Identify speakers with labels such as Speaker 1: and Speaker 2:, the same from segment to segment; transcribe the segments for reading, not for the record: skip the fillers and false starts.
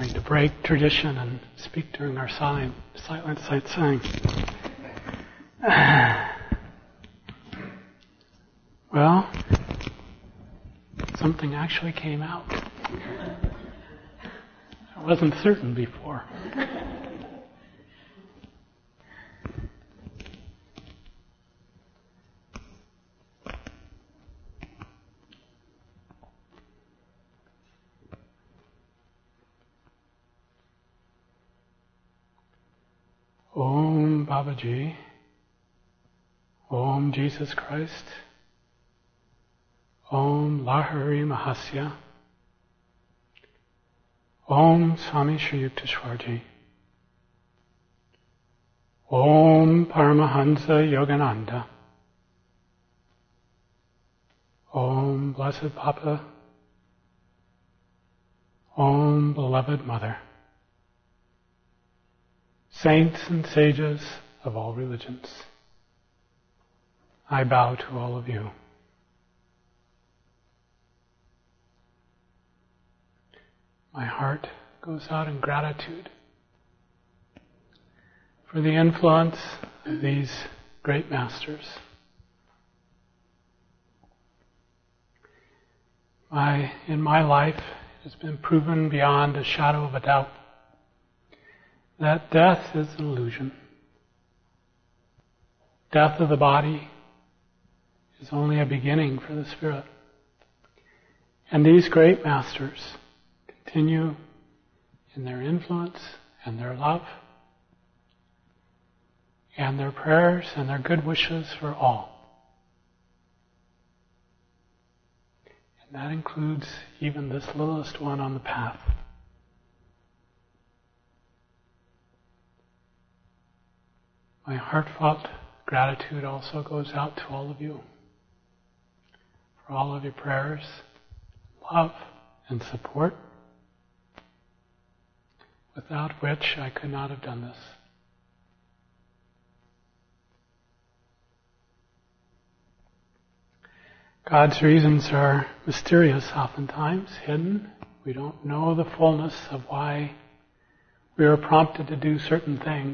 Speaker 1: going to break tradition and speak during our silent satsang. Well, something actually came out. I wasn't certain before. Om Babaji, Om Jesus Christ, Om Lahari Mahasya, Om Swami Shri Yukteswarji, Om Paramahansa Yogananda, Om Blessed Papa, Om Beloved Mother, Saints and sages of all religions, I bow to all of you. My heart goes out in gratitude for the influence of these great masters. In my life, it has been proven beyond a shadow of a doubt that death is an illusion. Death of the body is only a beginning for the spirit. And these great masters continue in their influence and their love and their prayers and their good wishes for all. And that includes even this littlest one on the path. My heartfelt gratitude also goes out to all of you for all of your prayers, love, and support, without which I could not have done this. God's reasons are mysterious oftentimes, hidden. We don't know the fullness of why we are prompted to do certain things.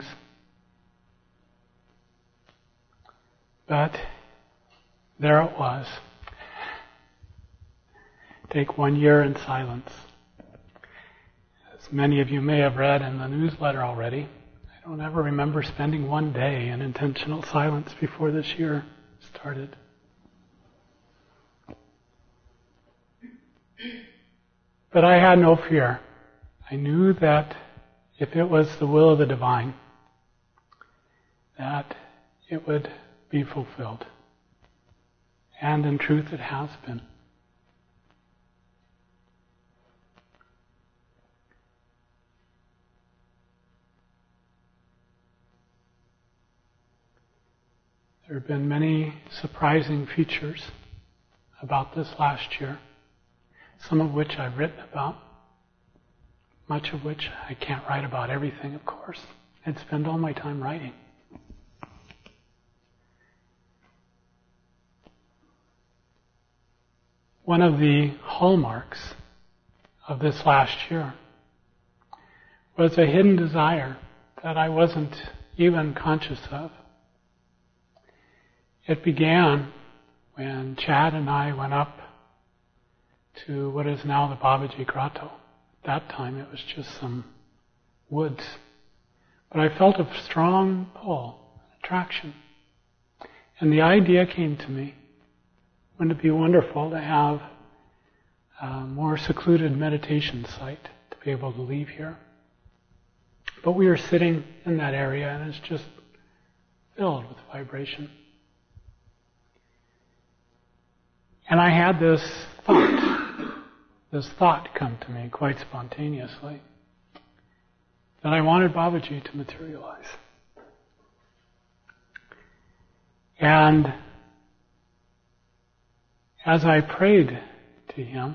Speaker 1: But there it was. Take 1 year in silence. As many of you may have read in the newsletter already, I don't ever remember spending 1 day in intentional silence before this year started. But I had no fear. I knew that if it was the will of the divine, that it would be fulfilled. And in truth it has been. There have been many surprising features about this last year, some of which I've written about, much of which I can't write about everything, of course. I'd spend all my time writing. One of the hallmarks of this last year was a hidden desire that I wasn't even conscious of. It began when Chad and I went up to what is now the Babaji Grotto. At that time it was just some woods. But I felt a strong pull, attraction. And the idea came to me, wouldn't it be wonderful to have a more secluded meditation site to be able to leave here? But we were sitting in that area and it's just filled with vibration. And I had this thought come to me quite spontaneously, that I wanted Babaji to materialize. And as I prayed to him,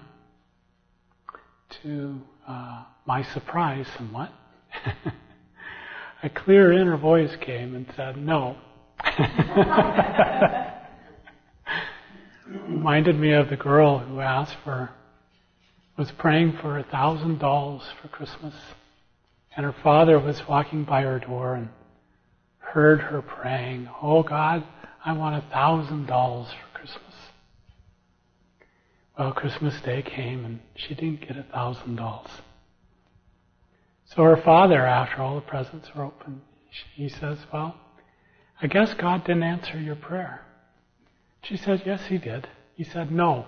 Speaker 1: to my surprise somewhat, a clear inner voice came and said, no. Reminded me of the girl who asked for was praying for 1,000 dolls for Christmas. And her father was walking by her door and heard her praying, "Oh God, I want 1,000 dolls for Christmas." Well, Christmas Day came and she didn't get 1,000 dolls. So her father, after all the presents were open, he says, "Well, I guess God didn't answer your prayer." She said, "Yes, He did." He said, "No."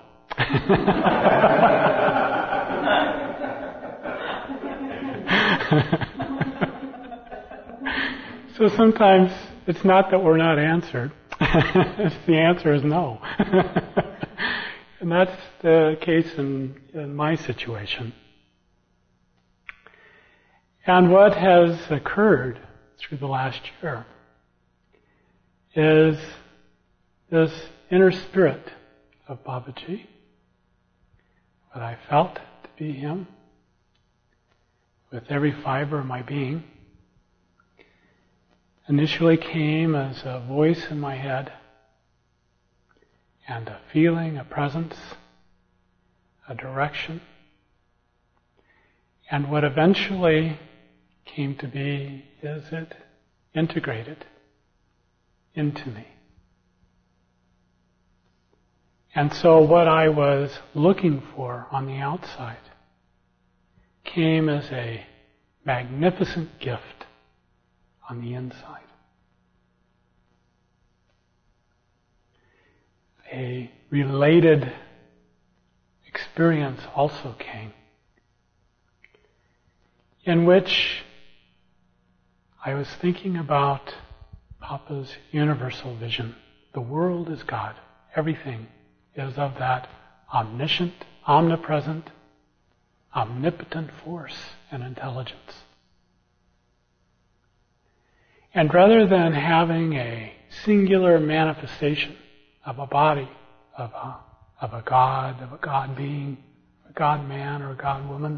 Speaker 1: So sometimes it's not that we're not answered. The answer is no. And that's the case in my situation. And what has occurred through the last year is this inner spirit of Babaji, what I felt to be him, with every fiber of my being, initially came as a voice in my head and a feeling, a presence, a direction. And what eventually came to be is it integrated into me. And so what I was looking for on the outside came as a magnificent gift on the inside. A related experience also came, in which I was thinking about Papa's universal vision. The world is God. Everything is of that omniscient, omnipresent, omnipotent force and intelligence. And rather than having a singular manifestation of a body, of a God being, a God man or a God woman,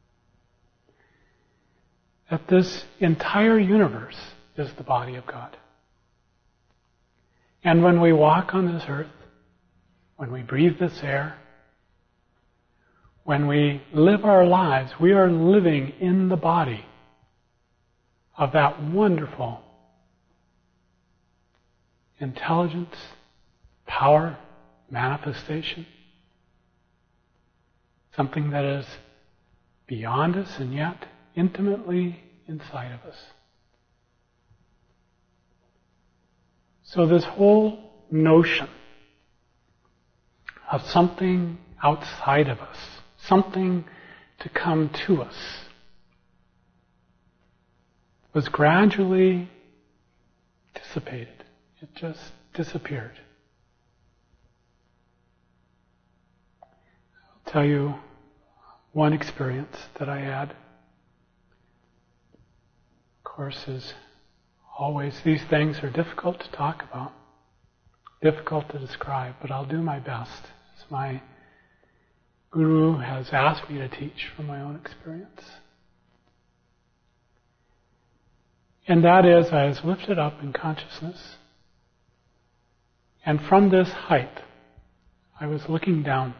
Speaker 1: that this entire universe is the body of God. And when we walk on this earth, when we breathe this air, when we live our lives, we are living in the body of that wonderful intelligence, power, manifestation. Something that is beyond us and yet intimately inside of us. So this whole notion of something outside of us, something to come to us, was gradually dissipated. It just disappeared. I'll tell you one experience that I had. Of course, as always, these things are difficult to talk about, difficult to describe, but I'll do my best, as my Guru has asked me to teach from my own experience. And that is, I was lifted up in consciousness, and from this height, I was looking down.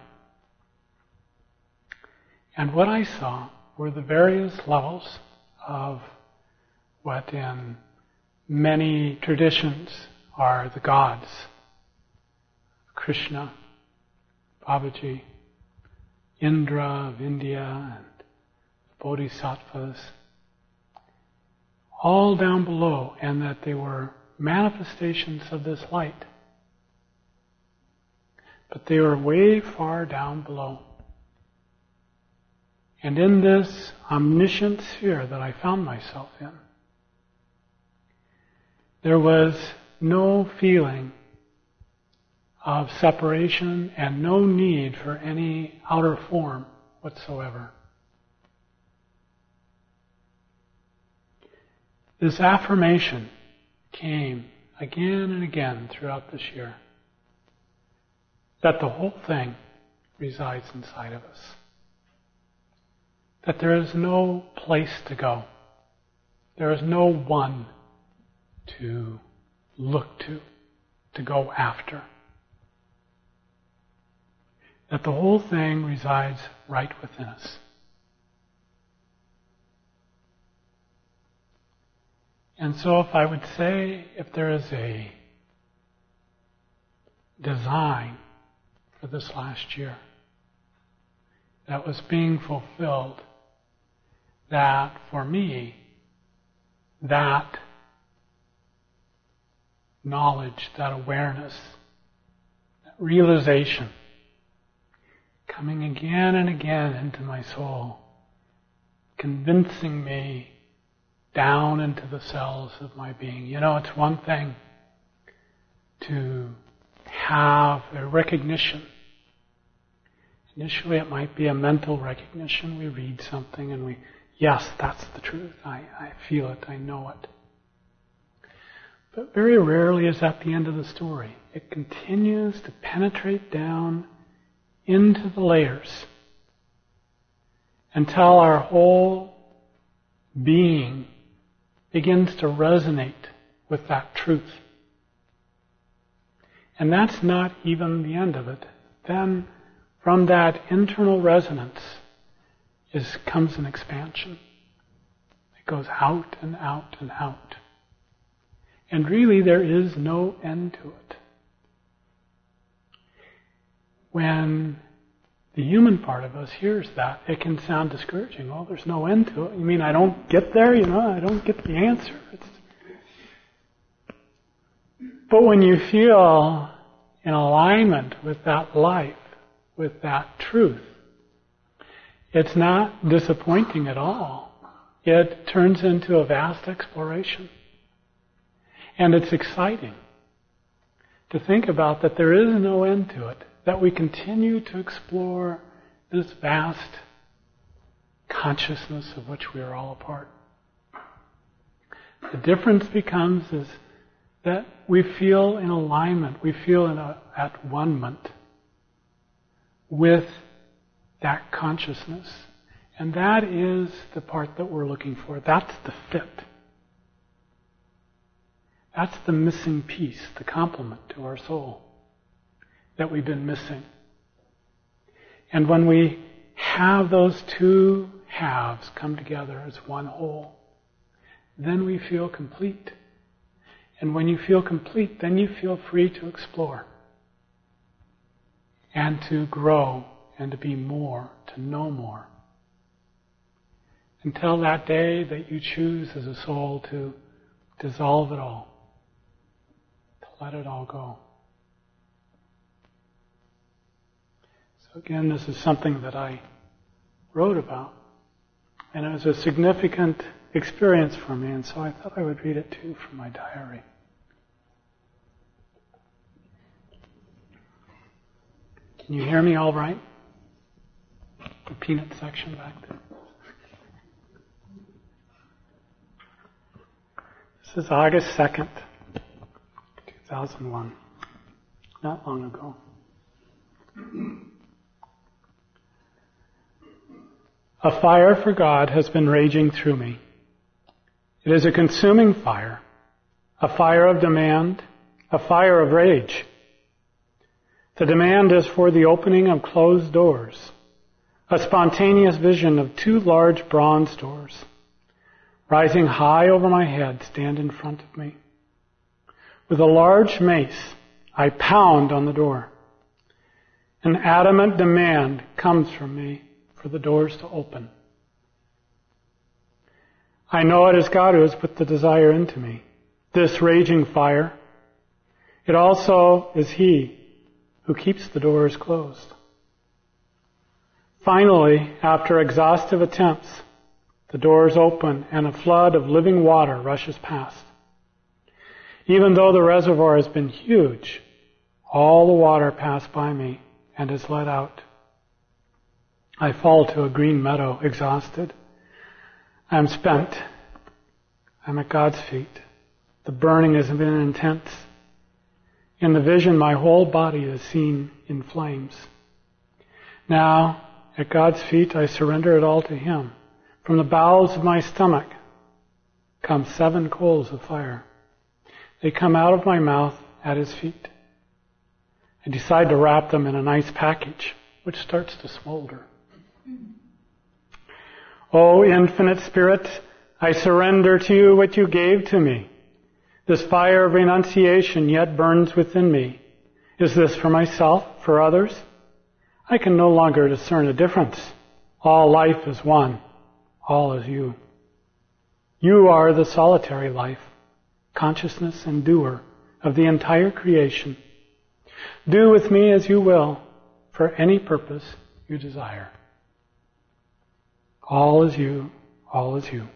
Speaker 1: And what I saw were the various levels of what in many traditions are the gods. Krishna, Babaji, Indra of India, and the Bodhisattvas, all down below, and that they were manifestations of this light. But they were way far down below. And in this omniscient sphere that I found myself in, there was no feeling of separation and no need for any outer form whatsoever. This affirmation came again and again throughout this year, that the whole thing resides inside of us. That there is no place to go. There is no one to look to go after. that the whole thing resides right within us. And so if I would say, if there is a design for this last year that was being fulfilled, that for me, that knowledge, that awareness, that realization coming again and again into my soul, convincing me down into the cells of my being. You know, it's one thing to have a recognition. Initially it might be a mental recognition. We read something and yes, that's the truth. I feel it, I know it. But very rarely is that the end of the story. It continues to penetrate down into the layers until our whole being begins to resonate with that truth. And that's not even the end of it. Then from that internal resonance comes an expansion. It goes out and out and out. And really there is no end to it. When the human part of us hears that, it can sound discouraging. Oh, there's no end to it. You mean I don't get there? I don't get the answer. But when you feel in alignment with that life, with that truth, it's not disappointing at all. It turns into a vast exploration. And it's exciting to think about that there is no end to it, that we continue to explore this vast consciousness of which we are all a part. The difference becomes is that we feel in alignment, we feel at one-ment with that consciousness. And that is the part that we're looking for. That's the fit. That's the missing piece, the complement to our soul that we've been missing. And when we have those two halves come together as one whole, then we feel complete. And when you feel complete, then you feel free to explore and to grow and to be more, to know more. Until that day that you choose as a soul to dissolve it all, to let it all go. So again, this is something that I wrote about, and it was a significant experience for me, and so I thought I would read it too from my diary. Can you hear me all right? The peanut section back there. This is August 2nd, 2001. Not long ago. A fire for God has been raging through me. It is a consuming fire, a fire of demand, a fire of rage. The demand is for the opening of closed doors, a spontaneous vision of two large bronze doors, rising high over my head, stand in front of me. With a large mace, I pound on the door. An adamant demand comes from me for the doors to open. I know it is God who has put the desire into me, this raging fire. It also is He who keeps the doors closed. Finally, after exhaustive attempts, the doors open and a flood of living water rushes past. Even though the reservoir has been huge, all the water passed by me and is let out. I fall to a green meadow, exhausted. I am spent. I'm at God's feet. The burning has been intense. In the vision, my whole body is seen in flames. Now, at God's feet, I surrender it all to Him. From the bowels of my stomach come 7 coals of fire. They come out of my mouth at His feet. I decide to wrap them in a nice package which starts to smolder. O infinite Spirit, I surrender to you what you gave to me. This fire of renunciation yet burns within me. Is this for myself, for others? I can no longer discern a difference. All life is one. All is you. You are the solitary life, consciousness and doer of the entire creation. Do with me as you will, for any purpose you desire. All is you, all is you.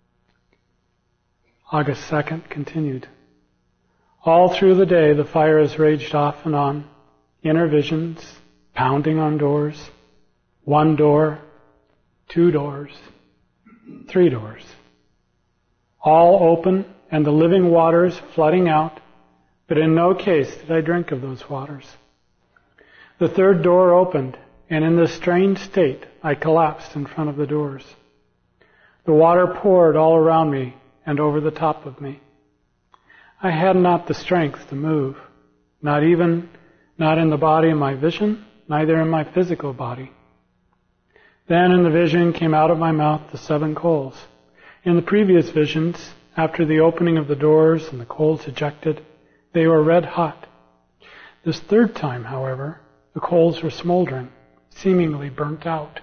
Speaker 1: August 2nd continued. All through the day the fire has raged off and on. Inner visions, pounding on doors. 1 door, 2 doors, 3 doors. All open and the living waters flooding out, but in no case did I drink of those waters. The 3rd door opened, and in this strange state I collapsed in front of the doors. The water poured all around me and over the top of me. I had not the strength to move, not in the body of my vision, neither in my physical body. Then in the vision came out of my mouth the 7 coals. In the previous visions, after the opening of the doors and the coals ejected, they were red hot. This 3rd time, however, the coals were smoldering, seemingly burnt out.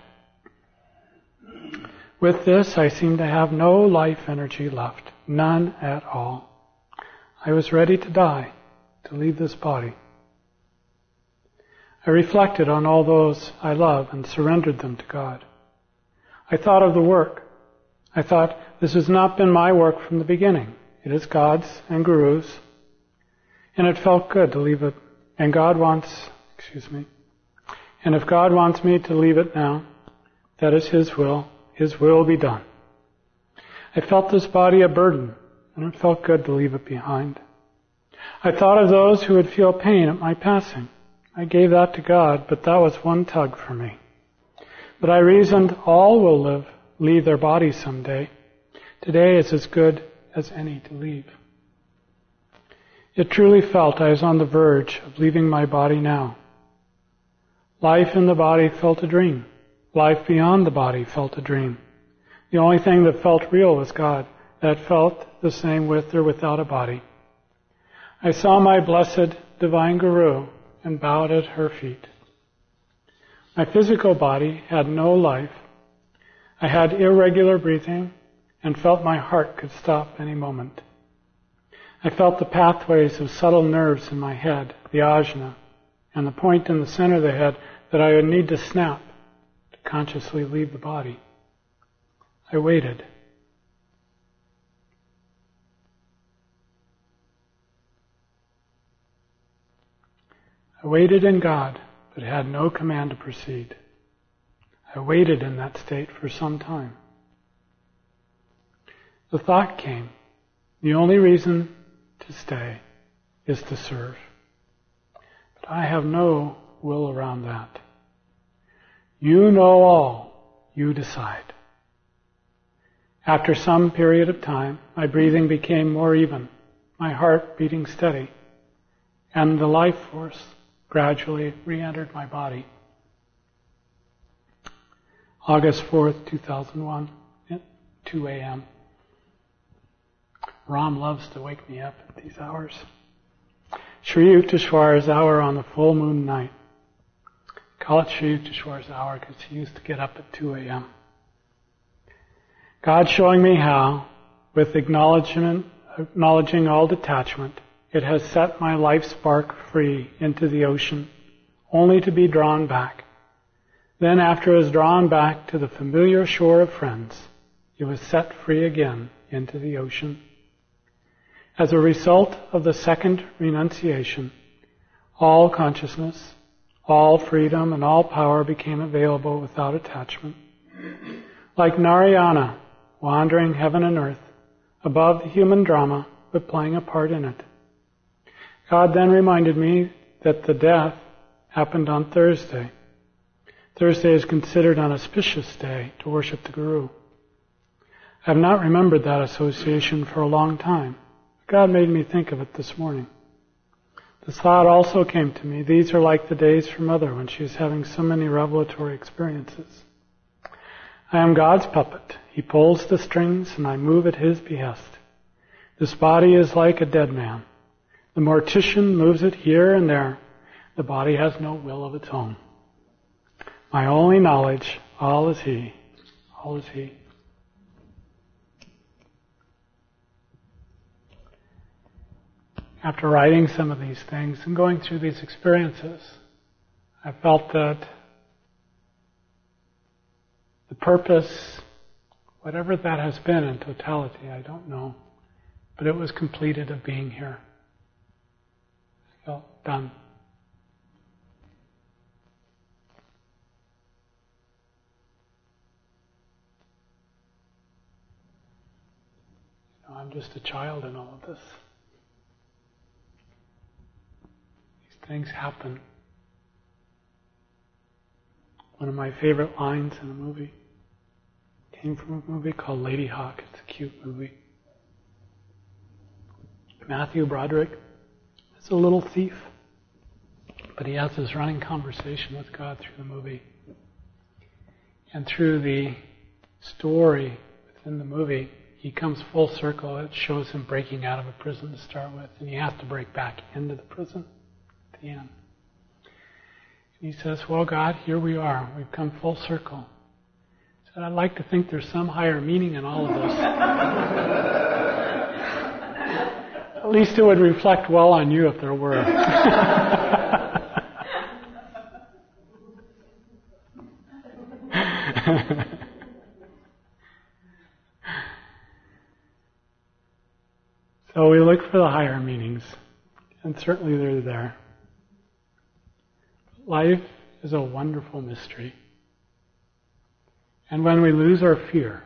Speaker 1: With this, I seemed to have no life energy left, none at all. I was ready to die, to leave this body. I reflected on all those I love and surrendered them to God. I thought of the work. I thought, this has not been my work from the beginning. It is God's and Guru's. And it felt good to leave it. And if God wants me to leave it now, that is His will. His will be done. I felt this body a burden, and it felt good to leave it behind. I thought of those who would feel pain at my passing. I gave that to God, but that was one tug for me. But I reasoned all will leave their bodies someday. Today is as good as any to leave. It truly felt I was on the verge of leaving my body now. Life in the body felt a dream. Life beyond the body felt a dream. The only thing that felt real was God, that felt the same with or without a body. I saw my blessed divine Guru and bowed at her feet. My physical body had no life. I had irregular breathing and felt my heart could stop any moment. I felt the pathways of subtle nerves in my head, the ajna, and the point in the center of the head that I would need to snap to consciously leave the body. I waited. I waited in God, but had no command to proceed. I waited in that state for some time. The thought came, the only reason to stay is to serve. But I have no will around that. You know all, you decide. After some period of time, my breathing became more even, my heart beating steady, and the life force gradually re-entered my body. August 4th, 2001, at 2 a.m. Ram loves to wake me up at these hours. Sri Yukteswar's hour on the full moon night. Call it Sri Yukteswar's hour because he used to get up at 2 a.m. God showing me how, with acknowledging all detachment, it has set my life spark free into the ocean, only to be drawn back. Then after it is drawn back to the familiar shore of friends, it was set free again into the ocean. As a result of the second renunciation, all consciousness, all freedom, and all power became available without attachment. Like Narayana, wandering heaven and earth, above the human drama, but playing a part in it. God then reminded me that the death happened on Thursday. Thursday is considered an auspicious day to worship the Guru. I have not remembered that association for a long time. God made me think of it this morning. The thought also came to me, these are like the days for Mother when she is having so many revelatory experiences. I am God's puppet. He pulls the strings and I move at His behest. This body is like a dead man. The mortician moves it here and there. The body has no will of its own. My only knowledge, all is He. All is He. After writing some of these things and going through these experiences, I felt that the purpose, whatever that has been in totality, I don't know, but it was completed of being here. I felt done. I'm just a child in all of this. These things happen. One of my favorite lines in a movie came from a movie called Lady Hawk. It's a cute movie. Matthew Broderick is a little thief, but he has this running conversation with God through the movie. And through the story within the movie, he comes full circle. It shows him breaking out of a prison to start with, and he has to break back into the prison at the end. And he says, well, God, here we are. We've come full circle. He said, I'd like to think there's some higher meaning in all of this. At least it would reflect well on you if there were. So we look for the higher meanings, and certainly they're there. Life is a wonderful mystery. And when we lose our fear,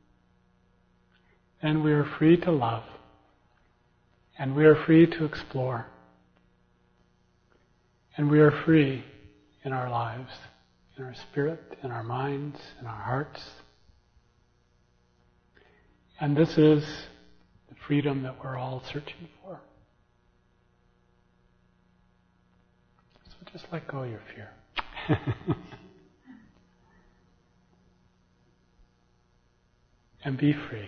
Speaker 1: then we are free to love, and we are free to explore, and we are free in our lives, in our spirit, in our minds, in our hearts. And this is the freedom that we're all searching for. So just let go of your fear. And be free.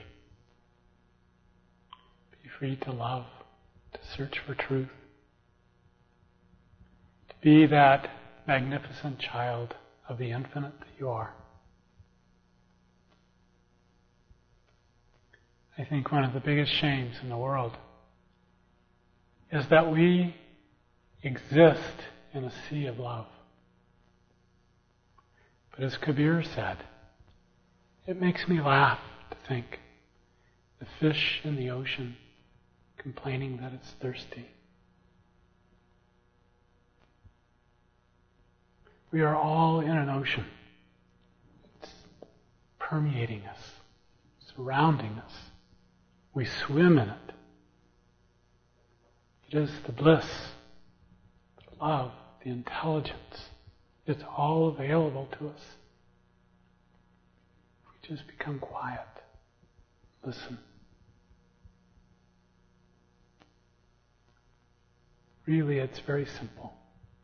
Speaker 1: Be free to love, to search for truth, to be that magnificent child of the infinite that you are. I think one of the biggest shames in the world is that we exist in a sea of love. But as Kabir said, it makes me laugh to think the fish in the ocean complaining that it's thirsty. We are all in an ocean. It's permeating us, surrounding us. We swim in it. It is the bliss, the love, the intelligence. It's all available to us. If we just become quiet, listen. Really, it's very simple.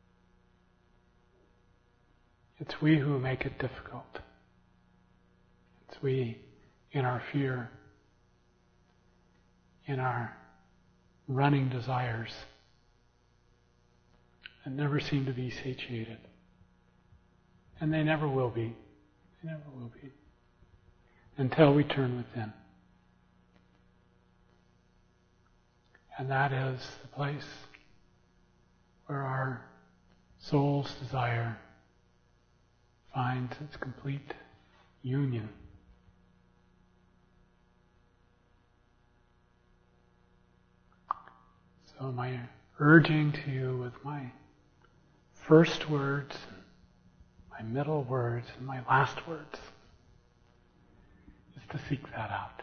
Speaker 1: It's we who make it difficult. It's we in our fear, in our running desires that never seem to be satiated. And they never will be. They never will be. Until we turn within. And that is the place where our soul's desire finds its complete union. So my urging to you with my first words, my middle words, and my last words is to seek that out.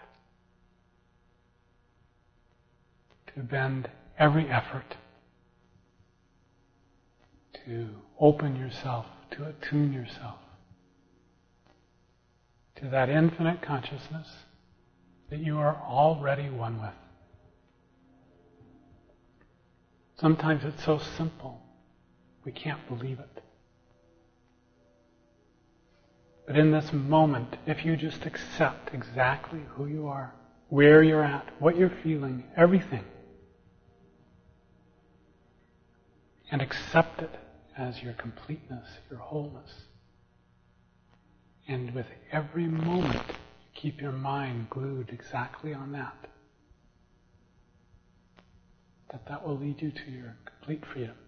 Speaker 1: To bend every effort to open yourself, to attune yourself to that infinite consciousness that you are already one with. Sometimes it's so simple, we can't believe it. But in this moment, if you just accept exactly who you are, where you're at, what you're feeling, everything, and accept it as your completeness, your wholeness, and with every moment, you keep your mind glued exactly on that will lead you to your complete freedom.